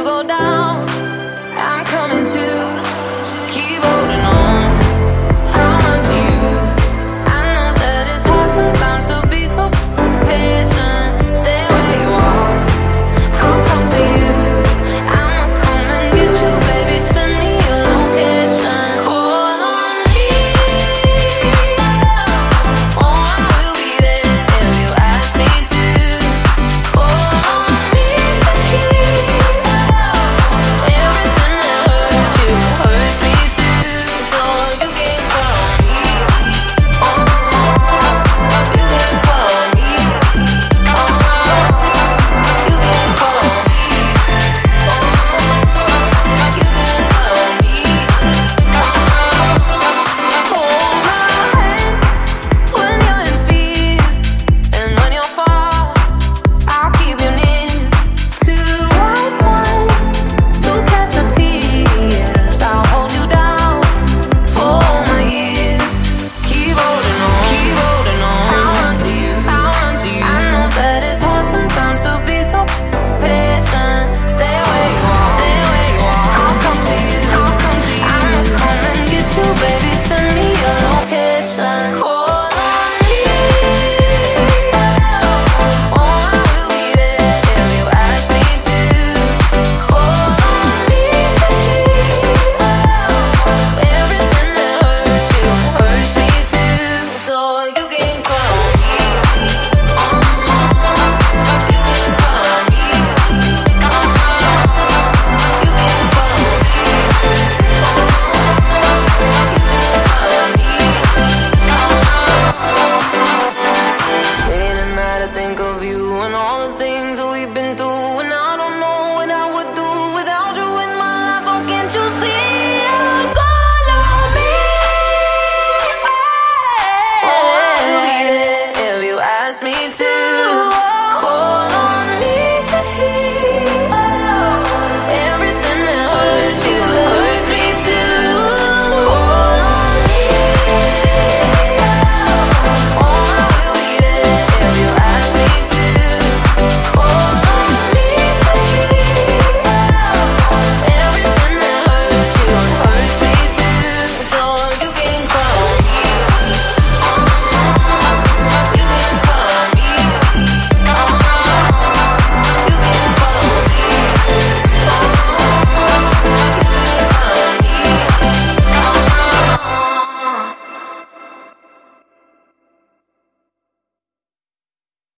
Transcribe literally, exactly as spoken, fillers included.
go down, I'm coming to. Keep holding on, I'll run to you. I know that it's hard sometimes to be so patient. Stay where you are, I'll come to you. I'ma come and get you, baby. Send me your location. Call on me, oh, I will be there if you ask me to. Call on me, everything that hurts you hurts me too. So you can call on me, oh, you can call on me, oh, you can call on me, oh, you can call on me. Hold my hand when you're in fear, and when you fall, I'll keep you near. Two white ones to catch your tears. I'll hold you down, hold my ears. Keep holding on, keep holding on. I'll run to you, I'll run to you. I know that it's hard sometimes to be so patient. Stay where you are, stay where you are. I'll come to you, I'll come to you. I'ma come and get you, baby. Send me your location. Call on me, oh, I will be there if you ask me to. Call on me, everything that hurts you hurts me too. So you can call on me, oh, you can call on me, oh, you can call on me, oh, you can call on me. Late at night I think of you and all the things that we've been through, and I don't know what I would do without you in my life. Oh, can't you see? Call on me, oh, I will be there if you ask me to. Call on